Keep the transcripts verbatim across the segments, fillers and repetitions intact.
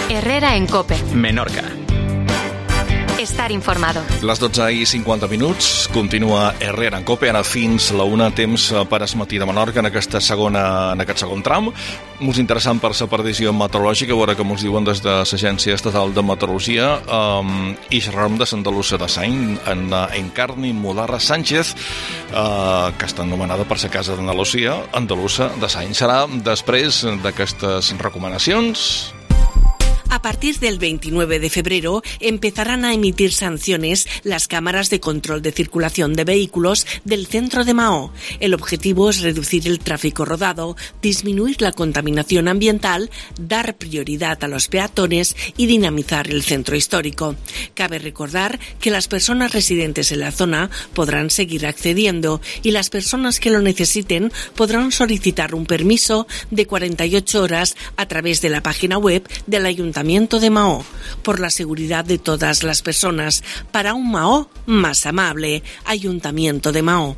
Herrera en COPE. Menorca. Estar informado. Les dotze i cinquanta minuts, continua Herrera en COPE, ara fins la una, temps per esmatí de Menorca en, aquesta segona, en aquest segon tram. Molt interessant per la previsió meteorològica, a veure com ens diuen des de l'Agència Estatal de Meteorologia, um, i xerrarem de Sandalusa de Sany, en Encarni Mudarra Sánchez, uh, que està anomenada per la Casa d'Andalusia, Andalusa de Sany. Serà després d'aquestes recomanacions. A partir del veintinueve de febrero empezarán a emitir sanciones las cámaras de control de circulación de vehículos del centro de Mahó. El objetivo es reducir el tráfico rodado, disminuir la contaminación ambiental, dar prioridad a los peatones y dinamizar el centro histórico. Cabe recordar que las personas residentes en la zona podrán seguir accediendo y las personas que lo necesiten podrán solicitar un permiso de cuarenta y ocho horas a través de la página web del Ayuntamiento de Mahó, por la seguridad de todas las personas, para un Mahó más amable. Ayuntamiento de Mahó.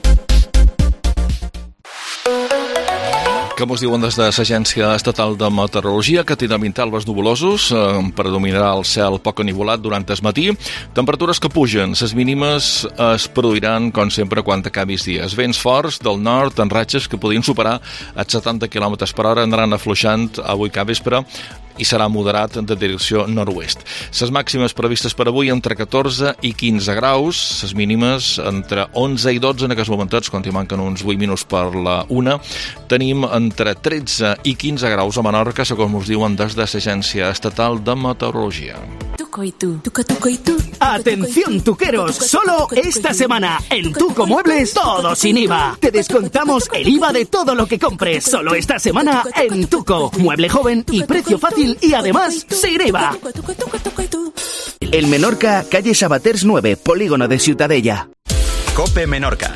Com us diuen des de l'Agència Estatal de Meteorologia, que tindrà intervals nuvolosos, eh, predominarà el cel poc enivolat durant el matí, temperatures que pugen, les mínimes es produiran, com sempre, quan acabis dies. Vents forts del nord en ratxes que podien superar els setanta quilòmetres per hora, anaran afluixant avui cap vespre i serà moderat de direcció nord-oest. Les màximes previstes per avui entre catorze i quinze graus, les mínimes entre onze i dotze, en aquests momentets, quan hi manquen uns vuit minuts per la una, tenim entre tretze i quinze graus a Menorca, segons us diuen des de l'Agència Estatal de Meteorologia. Tuco y tú. Tuco, tuco y tú. Atención tuqueros, solo esta semana en Tuco Muebles todo sin I V A. Te descontamos el I V A de todo lo que compres. Solo esta semana en Tuco. Mueble joven y precio fácil y además sin I V A. El Menorca, calle Sabaters nueve, polígono de Ciutadella. COPE Menorca.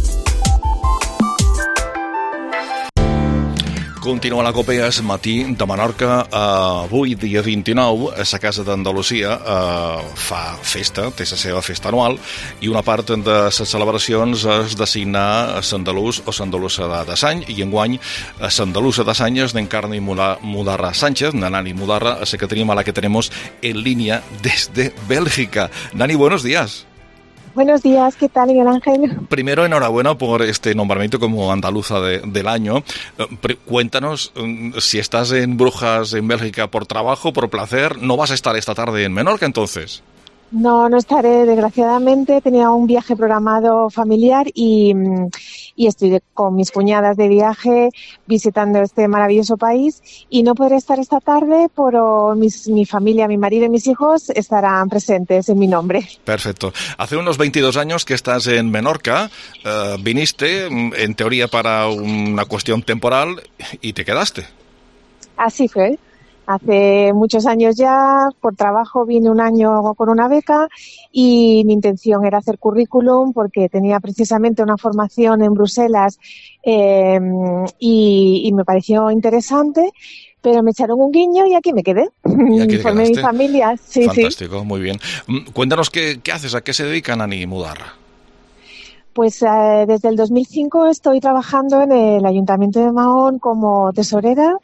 Continua la COPE es matí de Menorca. Uh, avui, dia vint-i-nou, a la Casa d'Andalusia uh, fa festa, té la seva festa anual, i una part de les celebracions és designar Sandalús o Sandalusa de Sany, i enguany a Sandalusa de Sany és d'Encarni Mudarra Sánchez, Nani Mudarra, a la que tenim, a la que tenemos en línea desde Bélgica. Nani, buenos días. Buenos días, ¿qué tal, Miguel Ángel? Primero, enhorabuena por este nombramiento como andaluza de, del año. Cuéntanos, si estás en Brujas, en Bélgica, por trabajo, por placer, ¿no vas a estar esta tarde en Menorca, entonces? No, no estaré, desgraciadamente. Tenía un viaje programado familiar y, y estoy con mis cuñadas de viaje visitando este maravilloso país y no podré estar esta tarde, pero mis, mi familia, mi marido y mis hijos estarán presentes en mi nombre. Perfecto. Hace unos veintidós años que estás en Menorca, uh, viniste en teoría para una cuestión temporal y te quedaste. Así fue. Hace muchos años ya, por trabajo, vine un año con una beca y mi intención era hacer currículum porque tenía precisamente una formación en Bruselas eh, y, y me pareció interesante, pero me echaron un guiño y aquí me quedé. ¿Y aquí te Formé quedaste? Mi familia. Sí, Fantástico, sí. Muy bien. Cuéntanos qué, qué haces, a qué se dedica Nani Mudarra. Pues eh, desde el dos mil cinco estoy trabajando en el Ayuntamiento de Mahón como tesorera.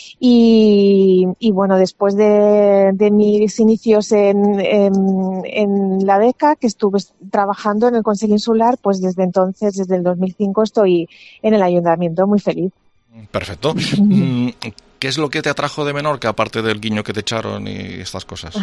Y, y bueno, después de, de mis inicios en, en, en la beca, que estuve trabajando en el Consejo Insular, pues desde entonces, desde el dos mil cinco, estoy en el ayuntamiento muy feliz. Perfecto. ¿Qué es lo que te atrajo de Menorca, aparte del guiño que te echaron y estas cosas?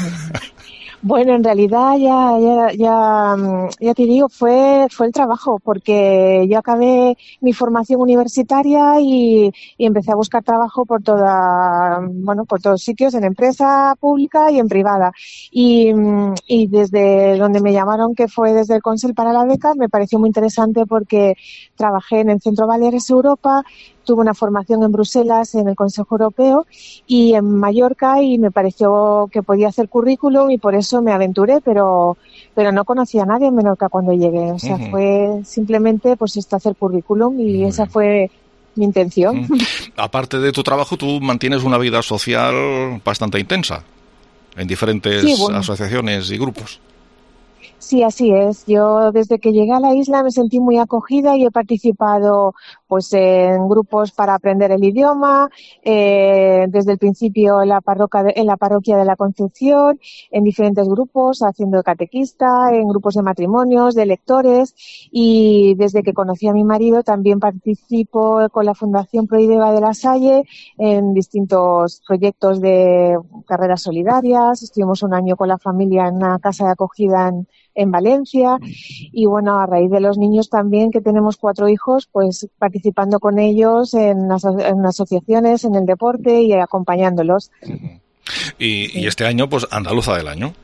Bueno, en realidad ya, ya, ya, ya te digo, fue, fue el trabajo, porque yo acabé mi formación universitaria y, y empecé a buscar trabajo por toda, bueno, por todos sitios, en empresa pública y en privada. Y, y desde donde me llamaron, que fue desde el Consell para la beca, me pareció muy interesante porque trabajé en el Centro Baleares Europa, tuve una formación en Bruselas, en el Consejo Europeo y en Mallorca, y me pareció que podía hacer currículum y por eso me aventuré, pero pero no conocía a nadie en Menorca cuando llegué. O sea, uh-huh. fue simplemente pues esto, hacer currículum y uh-huh. esa fue mi intención. Uh-huh. Aparte de tu trabajo, tú mantienes una vida social bastante intensa en diferentes sí, bueno. asociaciones y grupos. Sí, así es. Yo desde que llegué a la isla me sentí muy acogida y he participado pues en grupos para aprender el idioma, eh, desde el principio en la, parroquia de, en la parroquia de la Concepción, en diferentes grupos, haciendo de catequista, en grupos de matrimonios, de lectores, y desde que conocí a mi marido también participo con la Fundación Proideva de La Salle en distintos proyectos de carreras solidarias. Estuvimos un año con la familia en una casa de acogida en en Valencia, y bueno, a raíz de los niños también, que tenemos cuatro hijos, pues participando con ellos en, aso- en asociaciones, en el deporte y acompañándolos. Y, sí. y este año, pues, Andaluza del Año.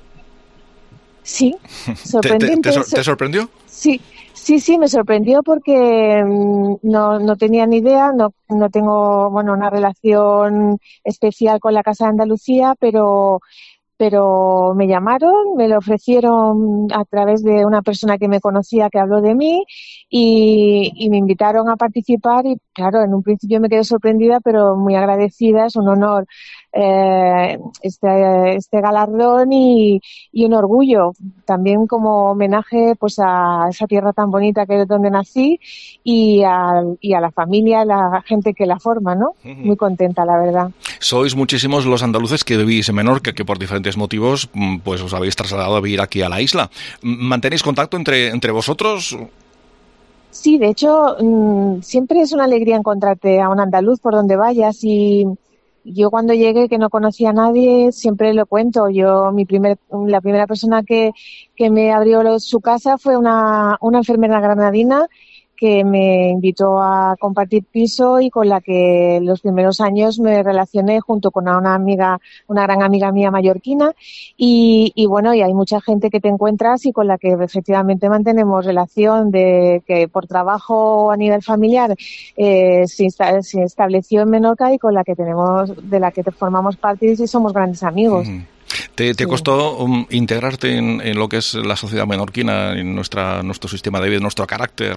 Sí, sorprendente. ¿Te, te, te, ¿Te sorprendió? Sí, sí, sí, me sorprendió porque no, no tenía ni idea, no, no tengo, bueno, una relación especial con la Casa de Andalucía, pero pero me llamaron, me lo ofrecieron a través de una persona que me conocía que habló de mí y, y me invitaron a participar y claro, en un principio me quedé sorprendida pero muy agradecida, es un honor eh, este, este galardón y, y un orgullo también como homenaje pues a esa tierra tan bonita que es donde nací y a, y a la familia, a la gente que la forma, ¿no? Uh-huh. Muy contenta, la verdad. Sois muchísimos los andaluces que vivís en Menorca, que por diferentes motivos pues os habéis trasladado a vivir aquí a la isla. ¿Mantenéis contacto entre, entre vosotros? Sí, de hecho, mmm, siempre es una alegría encontrarte a un andaluz por donde vayas y yo cuando llegué, que no conocía a nadie, siempre lo cuento. Yo, mi primer, la primera persona que, que me abrió su casa fue una, una enfermera granadina que me invitó a compartir piso y con la que los primeros años me relacioné junto con una amiga, una gran amiga mía mallorquina y, y bueno, y hay mucha gente que te encuentras y con la que efectivamente mantenemos relación de que por trabajo a nivel familiar eh, se, insta- se estableció en Menorca y con la que tenemos, de la que te formamos parte y somos grandes amigos. Mm. ¿Te, te sí. costó um, integrarte en, en lo que es la sociedad menorquina, en nuestra, nuestro sistema de vida, nuestro carácter?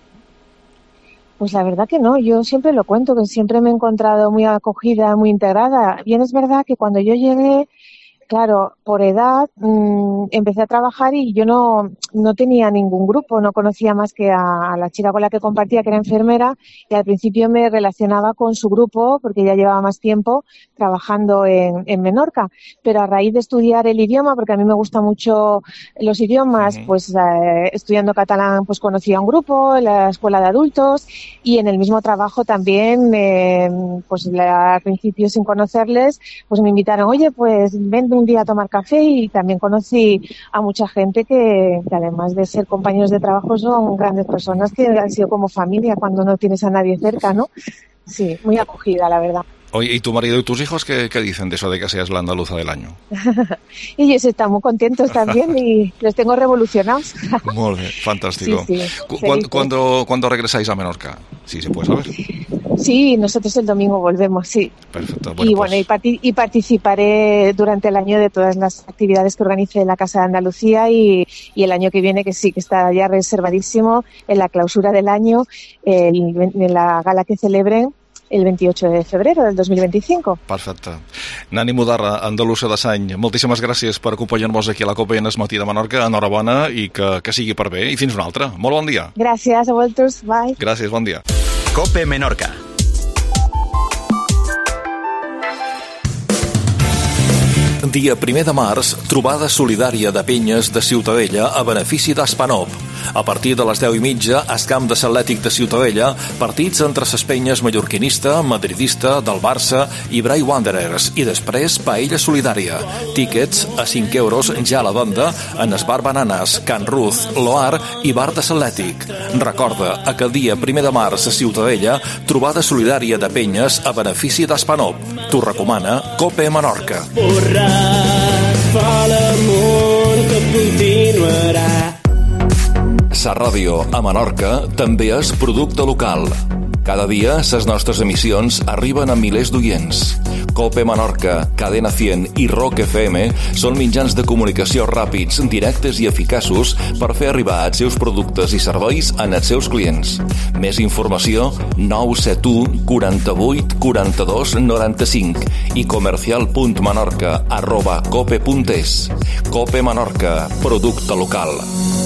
Pues la verdad que no, yo siempre lo cuento, que siempre me he encontrado muy acogida, muy integrada. Bien es verdad que cuando yo llegué, claro, por edad mmm, empecé a trabajar y yo no, no tenía ningún grupo, no conocía más que a, a la chica con la que compartía, que era enfermera, y al principio me relacionaba con su grupo porque ya llevaba más tiempo trabajando en, en Menorca. Pero a raíz de estudiar el idioma, porque a mí me gustan mucho los idiomas, uh-huh. pues eh, estudiando catalán pues conocí a un grupo en la escuela de adultos y en el mismo trabajo también, eh, pues la, al principio sin conocerles, pues me invitaron, oye, pues ven un día a tomar café y también conocí a mucha gente que, que además de ser compañeros de trabajo son grandes personas que han sido como familia cuando no tienes a nadie cerca, ¿no? Sí, muy acogida, la verdad. Oye, ¿y tu marido y tus hijos qué, qué dicen de eso de que seas la andaluza del año? Ellos están muy contentos también y los tengo revolucionados. Muy bien, fantástico. Sí, sí, ¿Cuándo, ¿cuándo, ¿Cuándo regresáis a Menorca? Sí, se puede saber. Sí, nosotros el domingo volvemos, sí. Perfecto. Bueno, y pues... bueno, y, parti- y participaré durante el año de todas las actividades que organice la Casa de Andalucía y, y el año que viene, que sí, que está ya reservadísimo, en la clausura del año, el, en la gala que celebren el veintiocho de febrero del dos mil veinticinco. Perfecte. Nani Mudarra, andalusa de Sany, moltíssimes gràcies per acompanyar-nos aquí a la Copa i en el matí de Menorca. Enhorabona i que, que sigui per bé. I fins una altra. Molt bon dia. Gràcies a vosaltres. Bye. Gràcies, bon dia. Cope Menorca. Dia primer de març, trobada solidària de penyes de Ciutadella a benefici d'Espanop. A partir de les deu i mitja, al camp de l'Atlètic de Ciutadella, partits entre ses penyes mallorquinista, madridista, del Barça i Bray Wanderers, i després paella solidària. Tíquets a cinc euros ja a la venda en es bar Bananes, Can Ruth, Loar i bar de l'Atlètic. Recorda, aquell dia primer de març a Ciutadella, trobada solidària de penyes a benefici d'Espanop. T'ho recomana Cope Menorca. Fa l'amor que continuarà. Sa Ràdio a Menorca també és producte local. Cada dia ses nostres emissions arriben a milers d'oients. Cope Menorca, Cadena cent i Rock F M són mitjans de comunicació ràpids, directes i eficaços per fer arribar els seus productes i serveis als seus clients. Més informació nou set u quaranta-vuit quaranta-dos noranta-cinc i comercial punt menorca arroba cope punt es. Cope Menorca, producte local.